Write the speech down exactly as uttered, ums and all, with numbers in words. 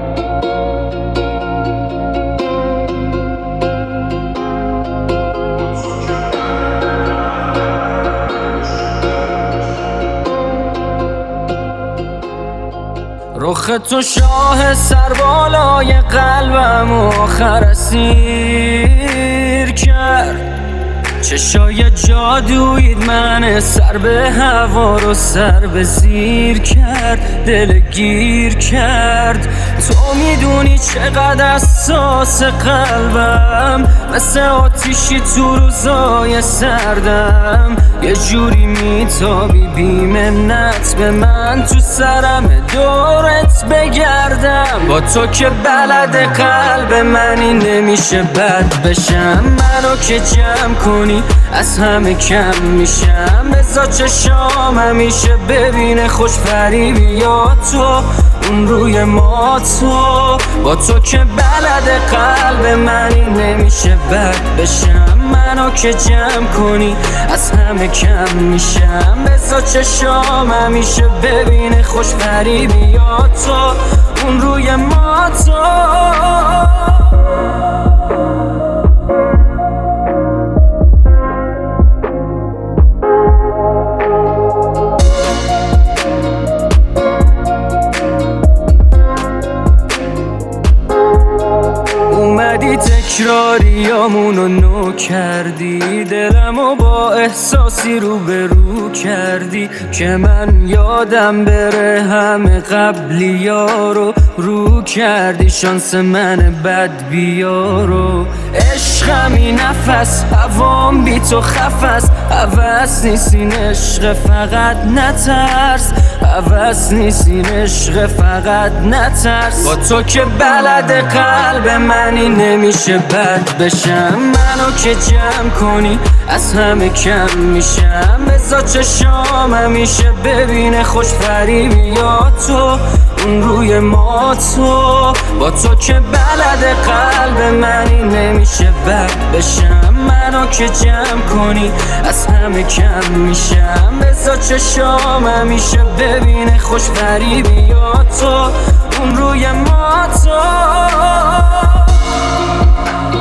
رخ تو شاه سربالای قلبم آخر اسیر کرد، چشای جادویت من سر به هوا رو سر به زیر کرد، دل گیر کرد. تو میدونی چقدر حساس قلبم، مثل آتیشی تو روزای سردم، یه جوری میتابی بی منت به من، تو سرم دورت بگردم. با تو که بلد قلب منی نمیشه بد بشم، منو که جمع کنی از همه کم میشم. بذار چشام همیشه ببینه خوش فریبی یا تو اون روی ما. تو با تو که بلد قلب منی نمیشه بد بشم، منو که جمع کنی از همه کم میشم. بذار چشام همیشه ببینه خوش فریبی یا تو اون روی ما. تو اومدی تکراریامونو نو کردی، دلمو با احساسی رو به رو کردی که من یادم بره همه قبلی ها رو رو کردی. شانس من بد بیارو عشقمی نفس هوام بی تو خفست، حوث نیستین عشق فقط نترس، حوث نیستین عشق فقط نترس. با تو که بلد قلب منی نمیشه بد بشم، منو که جمع کنی از همه کم میشم. بذار چشام همیشه ببینه خوش فریبی یا تو اون روی ما. تو با تو که بلد قلب منی نمیشه بد بشم، منو که جمع کنی از همه کم میشم. بذار چشام همیشه ببینه خوش فریبی یا تو اون روی ما. تو